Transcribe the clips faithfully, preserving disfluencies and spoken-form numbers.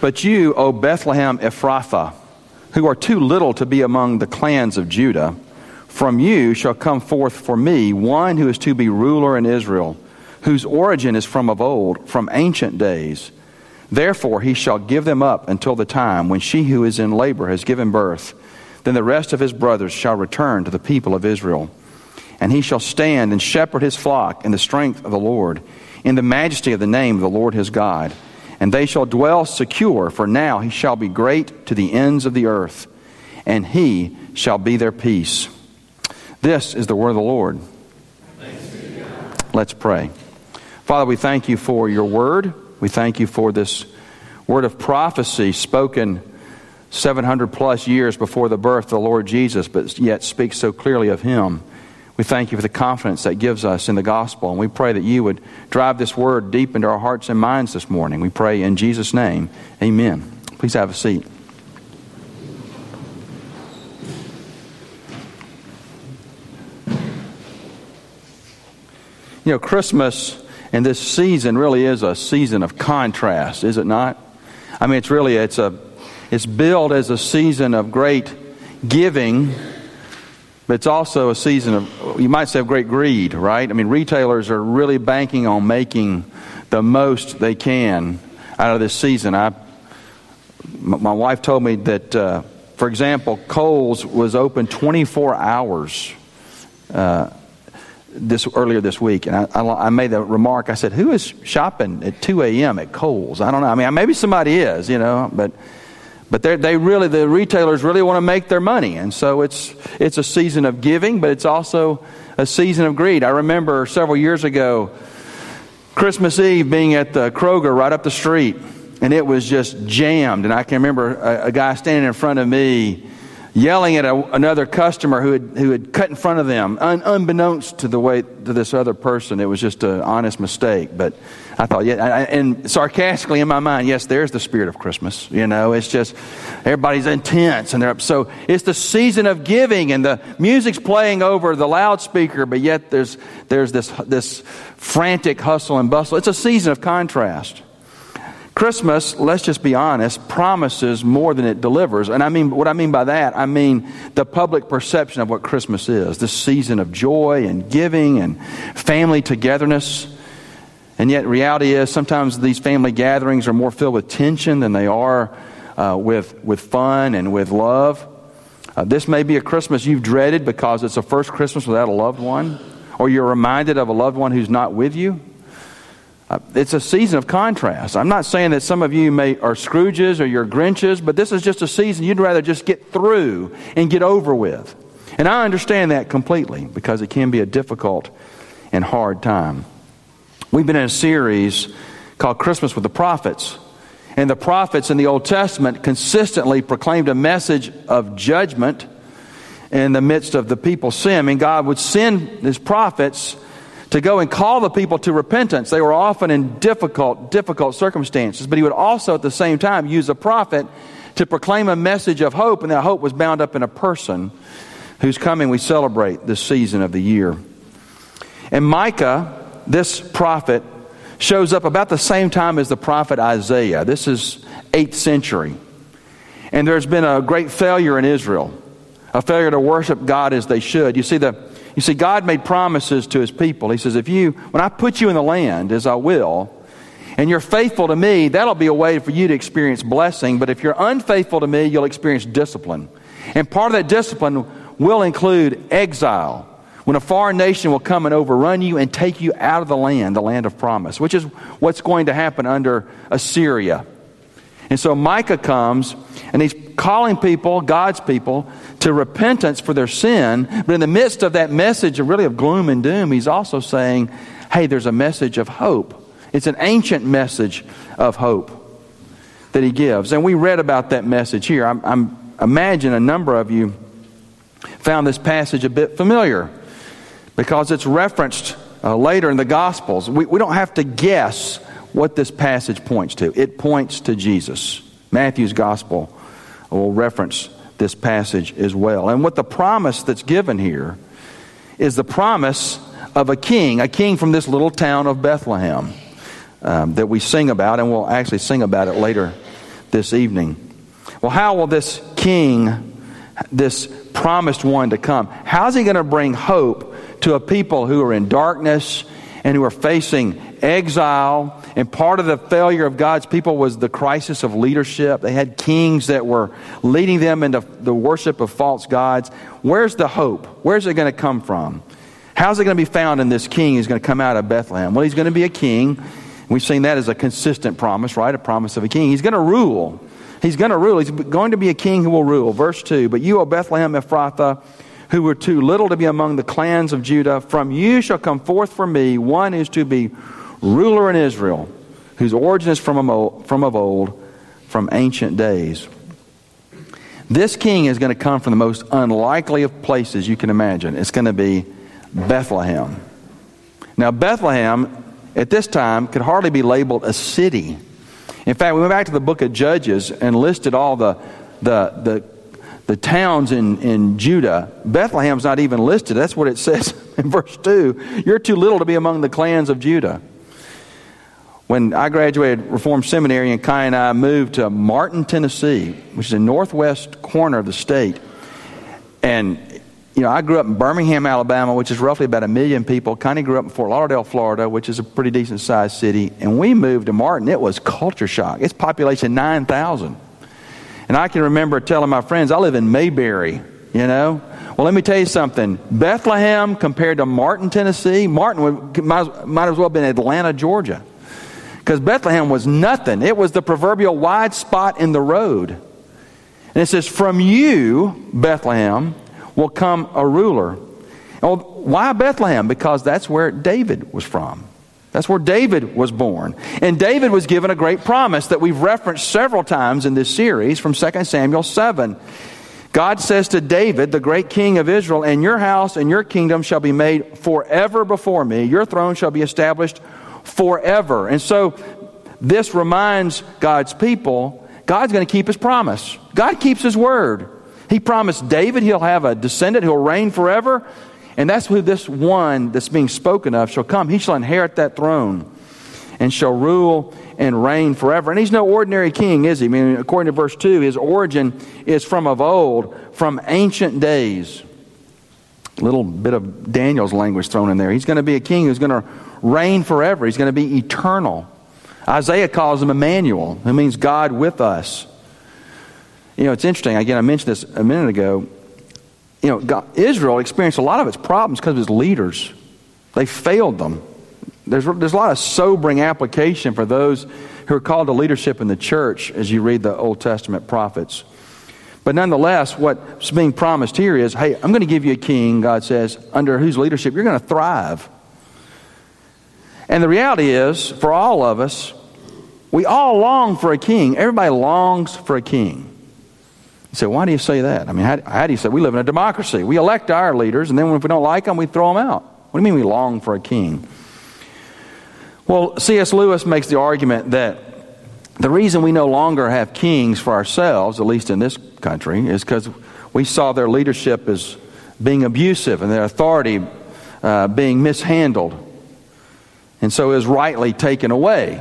But you, O Bethlehem Ephrathah, who are too little to be among the clans of Judah, from you shall come forth for me one who is to be ruler in Israel, whose origin is from of old, from ancient days. Therefore he shall give them up until the time when she who is in labor has given birth. Then the rest of his brothers shall return to the people of Israel. And he shall stand and shepherd his flock in the strength of the Lord, in the majesty of the name of the Lord his God. And they shall dwell secure, for now he shall be great to the ends of the earth, and he shall be their peace. This is the word of the Lord. Thanks be to God. Let's pray. Father, we thank you for your word. We thank you for this word of prophecy spoken seven hundred plus years before the birth of the Lord Jesus, but yet speaks so clearly of him. We thank you for the confidence that gives us in the gospel, and we pray that you would drive this word deep into our hearts and minds this morning. We pray in Jesus' name, amen. Please have a seat. You know, Christmas and this season really is a season of contrast, is it not? I mean, it's really, it's a, it's billed as a season of great giving, but it's also a season of, you might say, of great greed, right? I mean, retailers are really banking on making the most they can out of this season. I, my wife told me that, uh, for example, Kohl's was open twenty-four hours uh this earlier this week, and I, I, I made the remark. I said, "Who is shopping at two a.m. at Kohl's?" I don't know. I mean, maybe somebody is, you know, but but they they really the retailers really want to make their money, and so it's it's a season of giving, but it's also a season of greed. I remember several years ago, Christmas Eve, being at the Kroger right up the street, and it was just jammed. And I can remember a, a guy standing in front of me, yelling at a, another customer who had who had cut in front of them, un, unbeknownst to the way to this other person. It was just an honest mistake. But I thought, yeah, I, and sarcastically in my mind, yes, there's the spirit of Christmas. You know, it's just everybody's intense, and they're up. So it's the season of giving, and the music's playing over the loudspeaker, but yet there's there's this this frantic hustle and bustle. It's a season of contrast. Christmas, let's just be honest, promises more than it delivers. And I mean, what I mean by that, I mean the public perception of what Christmas is. This season of joy and giving and family togetherness. And yet reality is sometimes these family gatherings are more filled with tension than they are uh, with, with fun and with love. Uh, this may be a Christmas you've dreaded because it's the first Christmas without a loved one, or you're reminded of a loved one who's not with you. Uh, it's a season of contrast. I'm not saying that some of you may are Scrooges or you're Grinches, but this is just a season you'd rather just get through and get over with. And I understand that completely because it can be a difficult and hard time. We've been in a series called Christmas with the Prophets. And the prophets in the Old Testament consistently proclaimed a message of judgment in the midst of the people's sin. I mean, God would send His prophets to go and call the people to repentance. They were often in difficult, difficult circumstances, but He would also at the same time use a prophet to proclaim a message of hope, and that hope was bound up in a person whose coming we celebrate this season of the year. And Micah, this prophet, shows up about the same time as the prophet Isaiah. This is eighth century. And there's been a great failure in Israel, a failure to worship God as they should. You see, the You see, God made promises to His people. He says, if you, when I put you in the land, as I will, and you're faithful to me, that'll be a way for you to experience blessing. But if you're unfaithful to me, you'll experience discipline. And part of that discipline will include exile, when a foreign nation will come and overrun you and take you out of the land, the land of promise, which is what's going to happen under Assyria. And so Micah comes, and he's calling people, God's people, to repentance for their sin. But in the midst of that message of really of gloom and doom, he's also saying, hey, there's a message of hope. It's an ancient message of hope that he gives. And we read about that message here. I'm, I'm imagine a number of you found this passage a bit familiar because it's referenced uh, later in the Gospels. We, we don't have to guess what this passage points to. It points to Jesus. Matthew's Gospel will reference this passage as well. And what the promise that's given here is the promise of a king, a king from this little town of Bethlehem um, that we sing about, and we'll actually sing about it later this evening. Well, how will this king, this promised one to come, how's he going to bring hope to a people who are in darkness and who are facing exile? And part of the failure of God's people was the crisis of leadership. They had kings that were leading them into the worship of false gods. Where's the hope? Where's it going to come from? How's it going to be found in this king who's going to come out of Bethlehem? Well, he's going to be a king. We've seen that as a consistent promise, right? A promise of a king. He's going to rule. He's going to rule. He's going to be a king who will rule. Verse two, but you, O Bethlehem Ephrathah, who were too little to be among the clans of Judah, from you shall come forth for me one who is to be ruler in Israel, whose origin is from of old, from ancient days. This king is going to come from the most unlikely of places you can imagine. It's going to be Bethlehem. Now, Bethlehem, at this time, could hardly be labeled a city. In fact, we went back to the book of Judges and listed all the the the, the towns in, in Judah. Bethlehem's not even listed. That's what it says in verse two. You're too little to be among the clans of Judah. When I graduated Reformed Seminary, and Kai and I moved to Martin, Tennessee, which is the northwest corner of the state. And, you know, I grew up in Birmingham, Alabama, which is roughly about a million people. Connie grew up in Fort Lauderdale, Florida, which is a pretty decent-sized city. And we moved to Martin. It was culture shock. Its population, nine thousand. And I can remember telling my friends, I live in Mayberry, you know. Well, let me tell you something. Bethlehem compared to Martin, Tennessee, Martin would, might, might as well have been Atlanta, Georgia. Because Bethlehem was nothing. It was the proverbial wide spot in the road. And it says, from you, Bethlehem, will come a ruler. Well, why Bethlehem? Because that's where David was from. That's where David was born. And David was given a great promise that we've referenced several times in this series from Second Samuel seven. God says to David, the great king of Israel, and your house and your kingdom shall be made forever before me. Your throne shall be established forever. And so this reminds God's people, God's going to keep his promise. God keeps his word. He promised David he'll have a descendant who'll reign forever. And that's who this one that's being spoken of shall come. He shall inherit that throne and shall rule and reign forever. And he's no ordinary king, is he? I mean, according to verse two, his origin is from of old, from ancient days. A little bit of Daniel's language thrown in there. He's going to be a king who's going to reign forever. He's going to be eternal. Isaiah calls him Emmanuel, who means God with us. You know, it's interesting. Again, I mentioned this a minute ago. You know, God, Israel experienced a lot of its problems because of its leaders. They failed them. There's, there's a lot of sobering application for those who are called to leadership in the church as you read the Old Testament prophets. But nonetheless, what's being promised here is, hey, I'm going to give you a king, God says, under whose leadership you're going to thrive. And the reality is, for all of us, we all long for a king. Everybody longs for a king. You say, why do you say that? I mean, how, how do you say? We live in a democracy. We elect our leaders, and then if we don't like them, we throw them out. What do you mean we long for a king? Well, C S Lewis makes the argument that the reason we no longer have kings for ourselves, at least in this country, is because we saw their leadership as being abusive and their authority uh, being mishandled. And so it was rightly taken away.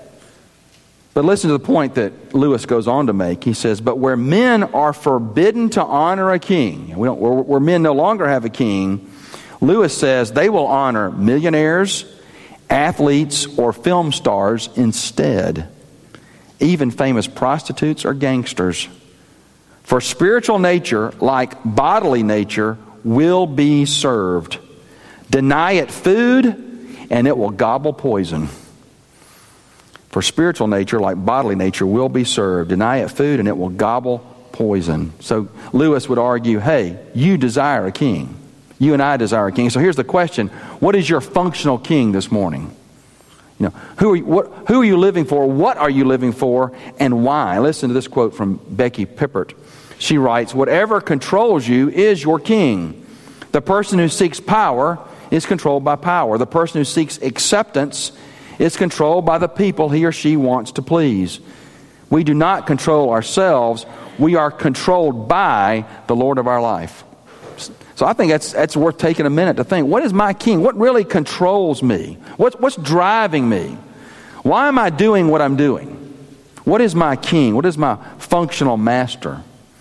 But listen to the point that Lewis goes on to make. He says, but where men are forbidden to honor a king, we don't, where, where men no longer have a king, Lewis says they will honor millionaires, athletes, or film stars instead. Even famous prostitutes or gangsters. For spiritual nature, like bodily nature, will be served. Deny it food, and it will gobble poison. For spiritual nature, like bodily nature, will be served. Deny it food, and it will gobble poison. So Lewis would argue, hey, you desire a king. You and I desire a king. So here's the question. What is your functional king this morning? You know, who are you, what, who are you living for? What are you living for? And why? Listen to this quote from Becky Pippert. She writes, whatever controls you is your king. The person who seeks power is controlled by power. The person who seeks acceptance is controlled by the people he or she wants to please. We do not control ourselves. We are controlled by the Lord of our life. So I think that's that's worth taking a minute to think. What is my king? What really controls me? What's, what's driving me? Why am I doing what I'm doing? What is my king? What is my functional master?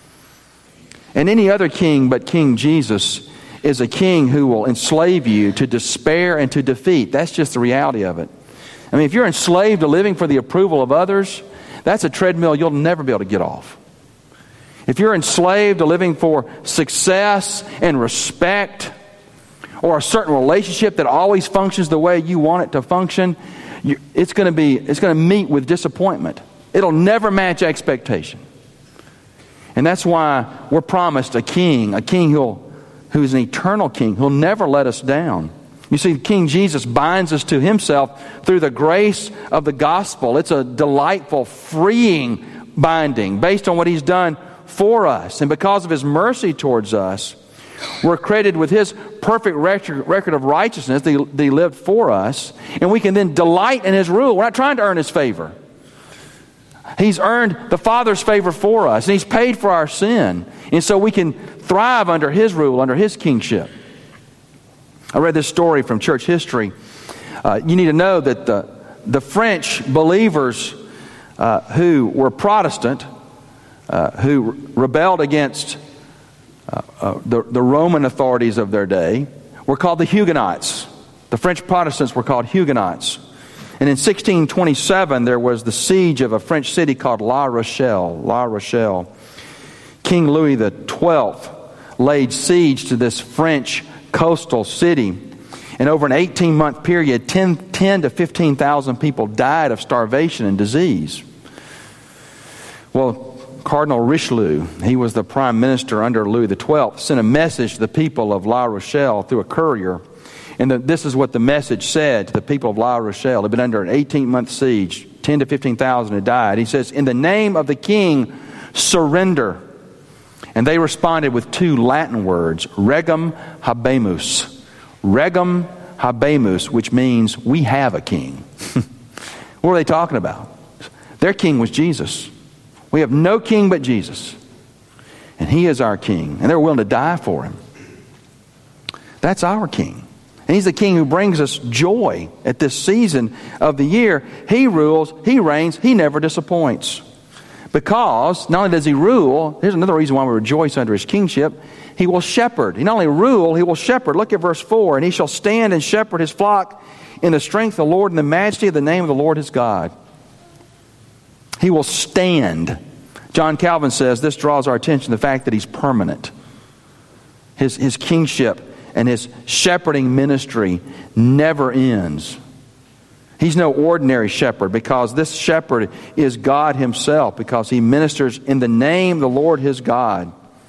And any other king but King Jesus is a king who will enslave you to despair and to defeat. That's just the reality of it. I mean, if you're enslaved to living for the approval of others, that's a treadmill you'll never be able to get off. If you're enslaved to living for success and respect, or a certain relationship that always functions the way you want it to function, you, it's going to be it's going to meet with disappointment. It'll never match expectation. And that's why we're promised a king, a king who'll who's an eternal king, who'll never let us down. You see, King Jesus binds us to himself through the grace of the gospel. It's a delightful, freeing binding based on what he's done for us. And because of his mercy towards us, we're credited with his perfect record, record of righteousness that he, that he lived for us. And we can then delight in his rule. We're not trying to earn his favor. He's earned the Father's favor for us. And he's paid for our sin. And so we can thrive under his rule, under his kingship. I read this story from church history. Uh, you need to know that the, the French believers uh, who were Protestant, uh, who rebelled against uh, uh, the, the Roman authorities of their day, were called the Huguenots. The French Protestants were called Huguenots. And in sixteen twenty-seven, there was the siege of a French city called La Rochelle. La Rochelle. King Louis the twelfth laid siege to this French coastal city. And over an eighteen-month period, ten, ten to fifteen thousand people died of starvation and disease. Well, Cardinal Richelieu, he was the prime minister under Louis the twelfth, sent a message to the people of La Rochelle through a courier. And the, this is what the message said to the people of La Rochelle. They'd been under an eighteen-month siege. ten to fifteen thousand had died. He says, "In the name of the king, surrender." And they responded with two Latin words, regum habemus. Regum habemus, which means we have a king. What are they talking about? Their king was Jesus. We have no king but Jesus. And he is our king. And they're willing to die for him. That's our king. And he's the king who brings us joy at this season of the year. He rules, he reigns, he never disappoints. Because not only does he rule, here's another reason why we rejoice under his kingship, he will shepherd. He not only rule, he will shepherd. Look at verse four. "And he shall stand and shepherd his flock in the strength of the Lord and the majesty of the name of the Lord his God." He will stand. John Calvin says this draws our attention to the fact that he's permanent. His, his kingship and his shepherding ministry never ends. He's no ordinary shepherd, because this shepherd is God himself, because he ministers in the name of the Lord his God,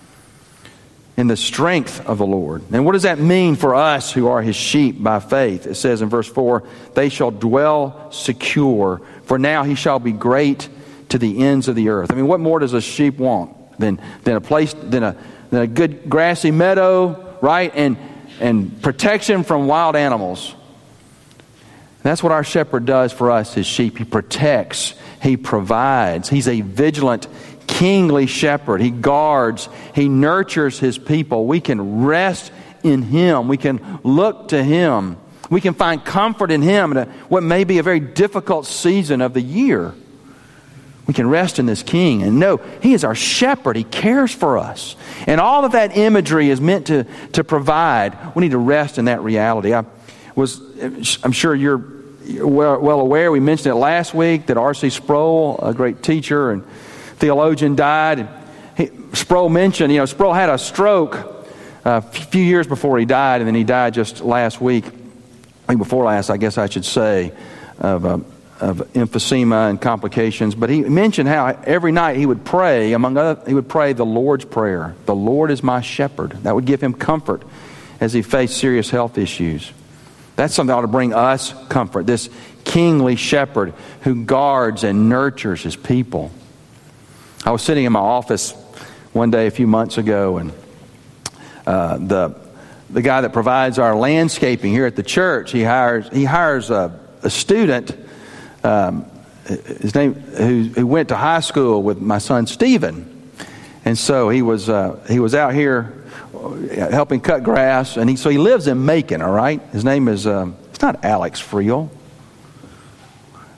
in the strength of the Lord. And what does that mean for us who are his sheep by faith? It says in verse four, "They shall dwell secure, for now he shall be great to the ends of the earth." I mean, what more does a sheep want than, than a place, than a, than a good grassy meadow, right? And, and protection from wild animals. That's what our shepherd does for us, his sheep. He protects. He provides. He's a vigilant, kingly shepherd. He guards. He nurtures his people. We can rest in him. We can look to him. We can find comfort in him in a, what may be a very difficult season of the year. We can rest in this king and know he is our shepherd. He cares for us. And all of that imagery is meant to, to provide. We need to rest in that reality. I was, I'm sure you're well, well aware, we mentioned it last week, that R C Sproul, a great teacher and theologian, died. And he, Sproul mentioned, you know, Sproul had a stroke a few years before he died, and then he died just last week, week before last, I guess I should say, of uh, of emphysema and complications. But he mentioned how every night he would pray, among other, he would pray the Lord's Prayer. The Lord is my shepherd. That would give him comfort as he faced serious health issues. That's something that ought to bring us comfort. This kingly shepherd who guards and nurtures his people. I was sitting in my office one day a few months ago, and uh, the the guy that provides our landscaping here at the church, he hires he hires a, a student. Um, his name, who, who went to high school with my son Stephen, and so he was uh, he was out here helping cut grass, and he so he lives in Macon. All right, his name is um, it's not Alex Friel.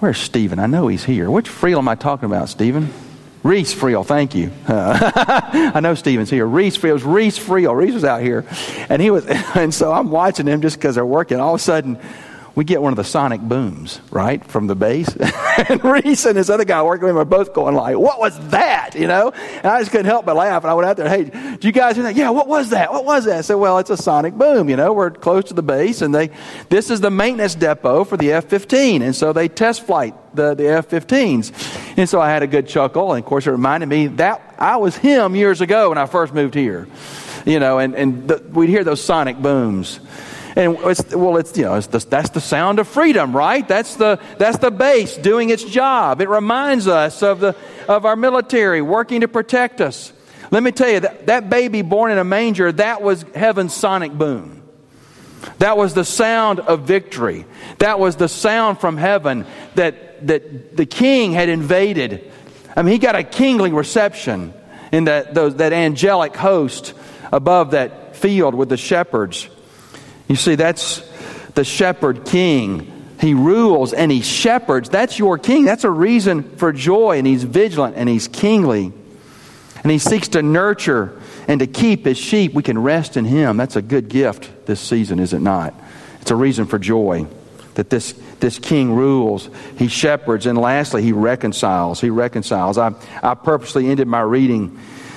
Where's Stephen? I know he's here. Which Friel am I talking about, Stephen? Reese Friel, thank you. Uh, I know Stephen's here. Reese Friel. It was Reese Friel. Reese was out here. And he was, and so I'm watching him just because they're working. All of a sudden, we get one of the sonic booms, right, from the bass. And Reese and this other guy working with him are both going like, what was that, you know? And I just couldn't help but laugh. And I went out there, hey, did you guys hear that? Yeah, what was that? What was that? I said, well, it's a sonic boom, you know. We're close to the base, and they, this is the maintenance depot for the F fifteen. And so they test flight the, the F fifteens. And so I had a good chuckle. And, of course, it reminded me that I was him years ago when I first moved here. You know, and, and the, we'd hear those sonic booms. And it's, well, it's you know it's the, that's the sound of freedom, right? That's the that's the base doing its job. It reminds us of the of our military working to protect us. Let me tell you that that baby born in a manger, that was heaven's sonic boom. That was the sound of victory. That was the sound from heaven that that the King had invaded. I mean, he got a kingly reception in that those, that angelic host above that field with the shepherds. You see, that's the shepherd king. He rules and he shepherds. That's your king. That's a reason for joy. And he's vigilant and he's kingly. And he seeks to nurture and to keep his sheep. We can rest in him. That's a good gift this season, is it not? It's a reason for joy that this, this king rules. He shepherds. And lastly, he reconciles. He reconciles. I, I purposely ended my reading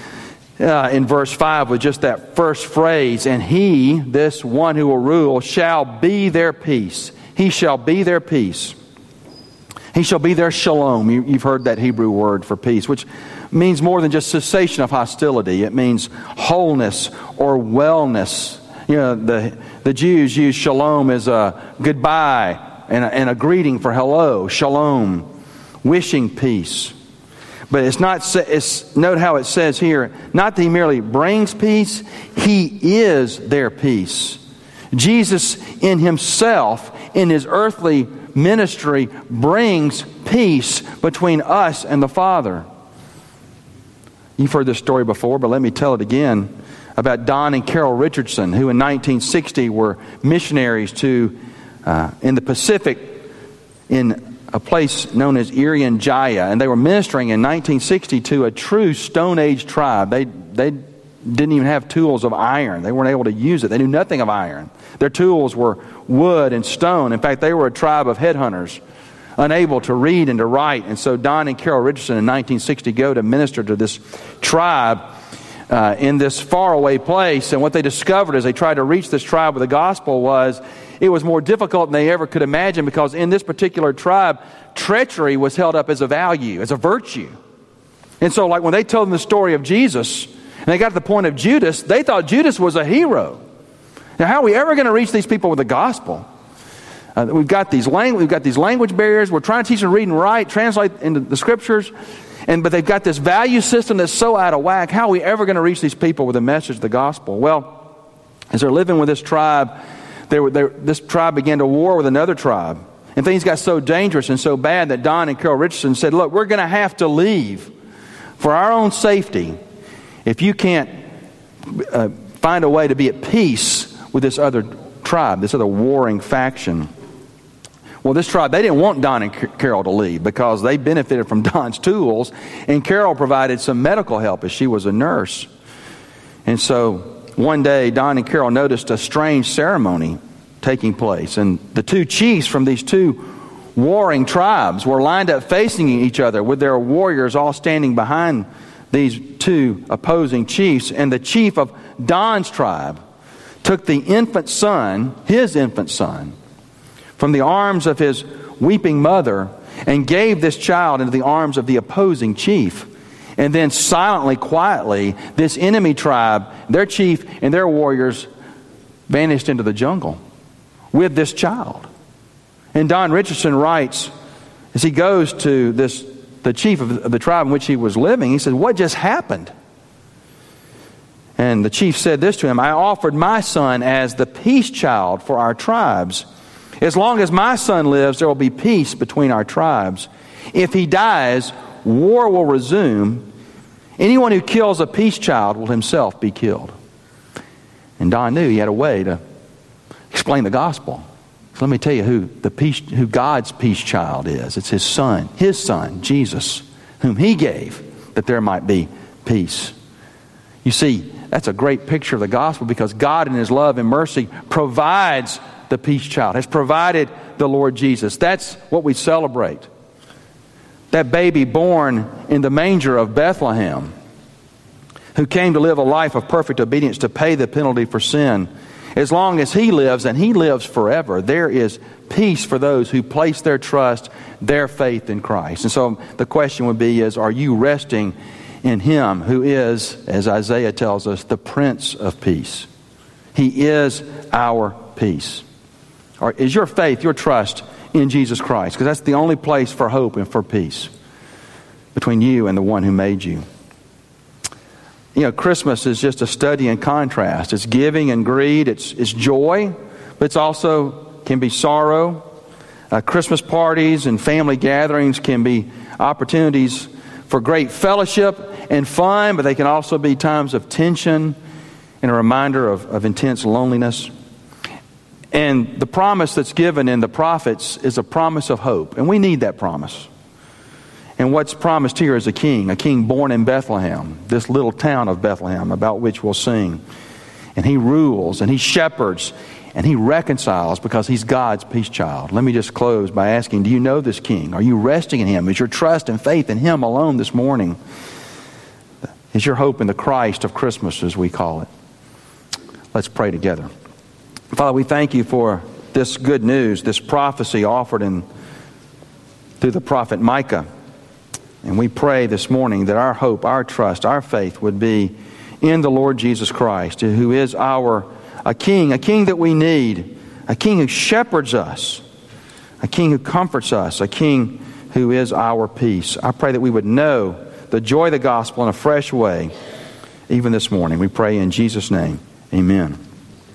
Uh, in verse five with just that first phrase, and he, this one who will rule, shall be their peace. He shall be their peace. He shall be their shalom. You, you've heard that Hebrew word for peace, which means more than just cessation of hostility. It means wholeness or wellness. You know, the, the Jews use shalom as a goodbye and a, and a greeting for hello, shalom, wishing peace. But it's not, it's, note how it says here, not that he merely brings peace, he is their peace. Jesus in himself, in his earthly ministry, brings peace between us and the Father. You've heard this story before, but let me tell it again about Don and Carol Richardson, who in nineteen sixty were missionaries to, uh, in the Pacific, in a place known as Irian Jaya, and they were ministering in nineteen sixty to a true Stone Age tribe. They they didn't even have tools of iron. They weren't able to use it. They knew nothing of iron. Their tools were wood and stone. In fact, they were a tribe of headhunters, unable to read and to write. And so Don and Carol Richardson in nineteen sixty go to minister to this tribe uh, in this faraway place. And what they discovered as they tried to reach this tribe with the gospel was it was more difficult than they ever could imagine, because in this particular tribe, treachery was held up as a value, as a virtue. And so like when they told them the story of Jesus, and they got to the point of Judas, they thought Judas was a hero. Now, how are we ever going to reach these people with the gospel? Uh, we've got these language, we've got these language barriers. We're trying to teach them to read and write, translate into the scriptures, and but they've got this value system that's so out of whack. How are we ever going to reach these people with the message of the gospel? Well, as they're living with this tribe, They were, they, this tribe began to war with another tribe. And things got so dangerous and so bad that Don and Carol Richardson said, look, we're going to have to leave for our own safety if you can't uh, find a way to be at peace with this other tribe, this other warring faction. Well, this tribe, they didn't want Don and Carol to leave because they benefited from Don's tools, and Carol provided some medical help as she was a nurse. And so one day, Don and Carol noticed a strange ceremony taking place. And the two chiefs from these two warring tribes were lined up facing each other with their warriors all standing behind these two opposing chiefs. And the chief of Don's tribe took the infant son, his infant son, from the arms of his weeping mother and gave this child into the arms of the opposing chief. And then silently, quietly, this enemy tribe, their chief and their warriors vanished into the jungle with this child. And Don Richardson writes, as he goes to this, the chief of the tribe in which he was living, he says, what just happened? And the chief said this to him, I offered my son as the peace child for our tribes. As long as my son lives, there will be peace between our tribes. If he dies, war will resume. Anyone who kills a peace child will himself be killed. And Don knew he had a way to explain the gospel. So let me tell you who the peace, who God's peace child is. It's His Son, His Son, Jesus, whom He gave that there might be peace. You see, that's a great picture of the gospel because God in His love and mercy provides the peace child, has provided the Lord Jesus. That's what we celebrate. That baby born in the manger of Bethlehem, who came to live a life of perfect obedience to pay the penalty for sin. As long as He lives, and He lives forever, there is peace for those who place their trust, their faith in Christ. And so the question would be is, are you resting in Him who is, as Isaiah tells us, the Prince of Peace? He is our peace. Or is your faith, your trust in Jesus Christ? Because that's the only place for hope and for peace between you and the one who made you. You know, Christmas is just a study in contrast. It's giving and greed. It's, it's joy, but it's also can be sorrow. Uh, Christmas parties and family gatherings can be opportunities for great fellowship and fun, but they can also be times of tension and a reminder of, of intense loneliness. And the promise that's given in the prophets is a promise of hope, and we need that promise. And what's promised here is a king, a king born in Bethlehem, this little town of Bethlehem about which we'll sing. And He rules, and He shepherds, and He reconciles because He's God's peace child. Let me just close by asking, do you know this king? Are you resting in Him? Is your trust and faith in Him alone this morning? Is your hope in the Christ of Christmas, as we call it? Let's pray together. Father, we thank You for this good news, this prophecy offered in through the prophet Micah. And we pray this morning that our hope, our trust, our faith would be in the Lord Jesus Christ, who is our a king, a king that we need, a king who shepherds us, a king who comforts us, a king who is our peace. I pray that we would know the joy of the gospel in a fresh way, even this morning. We pray in Jesus' name. Amen.